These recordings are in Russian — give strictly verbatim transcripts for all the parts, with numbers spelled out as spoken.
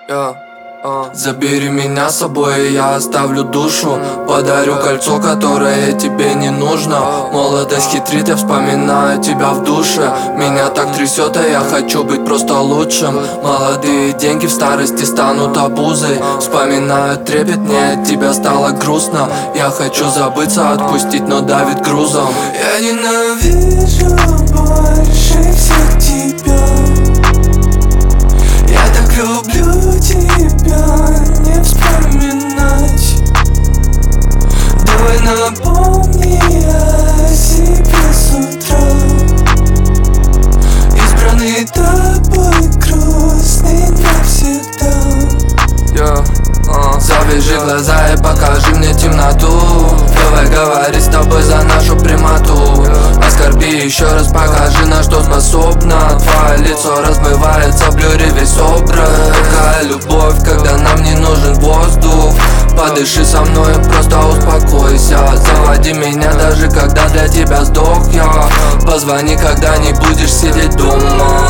Yeah. Uh. Забери меня с собой, и я оставлю душу. Подарю кольцо, которое тебе не нужно. Молодость хитрит, я вспоминаю тебя в душе. Меня так трясет, а я хочу быть просто лучшим. Молодые деньги в старости станут обузой. Вспоминаю трепет, мне от тебя стало грустно. Я хочу забыться, отпустить, но давит грузом. Я ненавижу больше всех тебя. Я так люблю тебя, не вспоминать. Давай напомни о себе с утра. Избранный тобой, грустный навсегда. Yeah. Uh. Завяжи глаза и покажи мне темноту. Давай говори с тобой за нашу прямоту. Оскорби еще раз, покажи, на что способна. Твое лицо размывается в блюре весь образ. Какая любовь, когда нам не нужен воздух. Подыши со мной, просто успокойся. Заводи меня даже когда для тебя сдох я. Позвони, когда не будешь сидеть дома.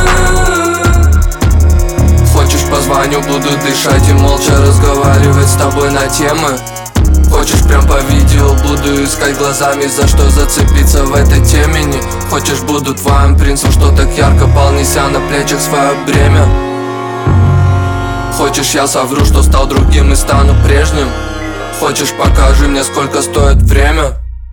Хочешь, позвоню, буду дышать и молча разговаривать с тобой на темы. Хочешь, прям по видео буду искать глазами, за что зацепиться в этой темени. Хочешь, буду твоим принцем, что так ярко пал, неся на плечах свое бремя. Хочешь, я совру, что стал другим и стану прежним. Хочешь, покажи мне, сколько стоит время.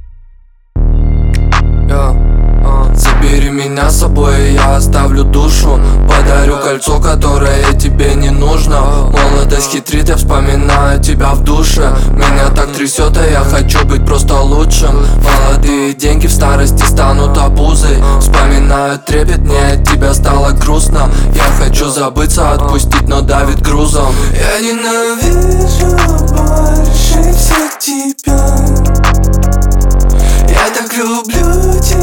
Yeah. Uh. Забери меня с собой, и я оставлю душу. Подарю кольцо, которое тебе не нужно. Молодость хитрит, я вспоминаю тебя в душе. Меня так трясет, а я хочу быть просто лучшим. Молодые деньги в старости станут обузой. Вспоминаю трепет, мне от тебя стало грустно. Я хочу забыться, отпустить, но давит грузом. Я ненавижу больше всех тебя. Я так люблю тебя.